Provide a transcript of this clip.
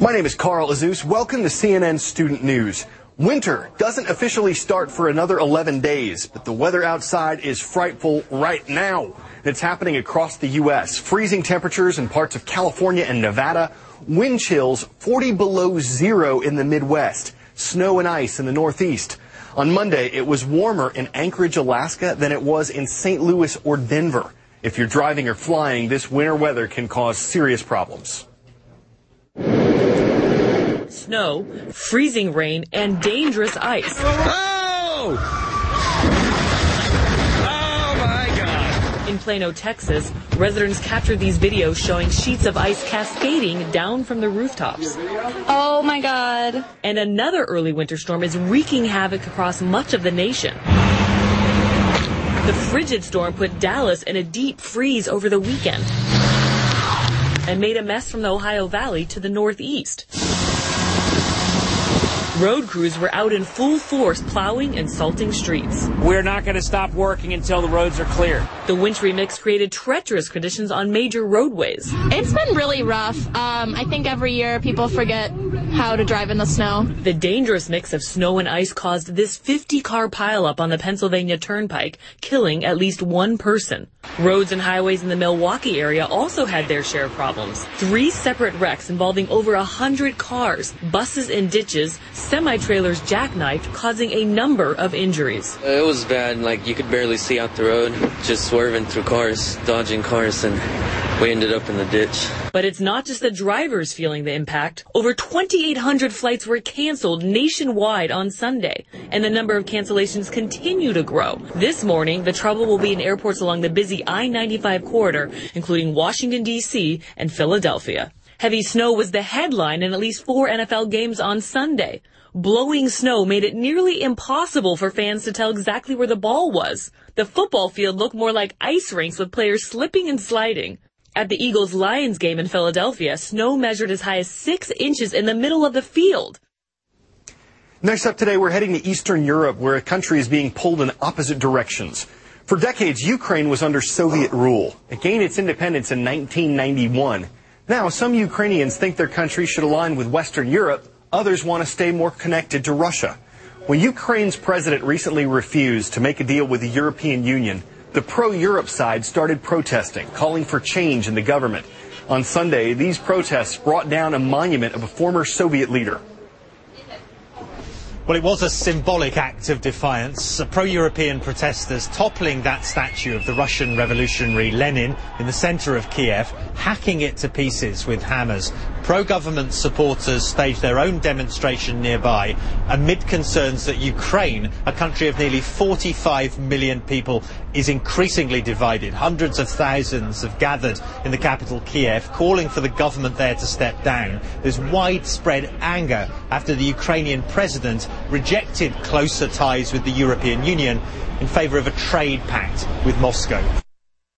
My name is Carl Azus. Welcome to CNN Student News. Winter doesn't officially start for another 11 days, but the weather outside is frightful right now. It's happening across the U.S. Freezing temperatures in parts of California and Nevada. Wind chills 40 below zero in the Midwest. Snow and ice in the Northeast. On Monday, it was warmer in Anchorage, Alaska than it was in St. Louis or Denver. If you're driving or flying, this winter weather can cause serious problems. Snow, freezing rain, and dangerous ice. Oh! Oh my God! In Plano, Texas, residents captured these videos showing sheets of ice cascading down from the rooftops. Oh my God. And another early winter storm is wreaking havoc across much of the nation. The frigid storm put Dallas in a deep freeze over the weekend and made a mess from the Ohio Valley to the northeast. Road crews were out in full force plowing and salting streets. We're not going to stop working until the roads are clear. The wintry mix created treacherous conditions on major roadways. It's been really rough. I think every year people forget how to drive in the snow. The dangerous mix of snow and ice caused this 50-car pileup on the Pennsylvania Turnpike, killing at least one person. Roads and highways in the Milwaukee area also had their share of problems. 3 separate wrecks involving over 100 cars, buses in ditches, semi-trailers jackknifed, causing a number of injuries. It was bad. Like, you could barely see out the road, just swerving through cars, dodging cars, and we ended up in the ditch. But it's not just the drivers feeling the impact. Over 2,800 flights were canceled nationwide on Sunday, and the number of cancellations continue to grow. This morning, the trouble will be in airports along the busy I-95 corridor, including Washington, D.C. and Philadelphia. Heavy snow was the headline in at least 4 NFL games on Sunday. Blowing snow made it nearly impossible for fans to tell exactly where the ball was. The football field looked more like ice rinks with players slipping and sliding. At the Eagles-Lions game in Philadelphia, snow measured as high as 6 inches in the middle of the field. Next up today, we're heading to Eastern Europe, where a country is being pulled in opposite directions. For decades, Ukraine was under Soviet rule. It gained its independence in 1991. Now, some Ukrainians think their country should align with Western Europe. Others want to stay more connected to Russia. When Ukraine's president recently refused to make a deal with the European Union, the pro-Europe side started protesting, calling for change in the government. On Sunday, these protests brought down a monument of a former Soviet leader. Well, it was a symbolic act of defiance. Pro-European protesters toppling that statue of the Russian revolutionary Lenin in the centre of Kiev, hacking it to pieces with hammers. Pro-government supporters staged their own demonstration nearby amid concerns that Ukraine, a country of nearly 45 million people, is increasingly divided. Hundreds of thousands have gathered in the capital Kiev, calling for the government there to step down. There's widespread anger after the Ukrainian president rejected closer ties with the European Union in favour of a trade pact with Moscow.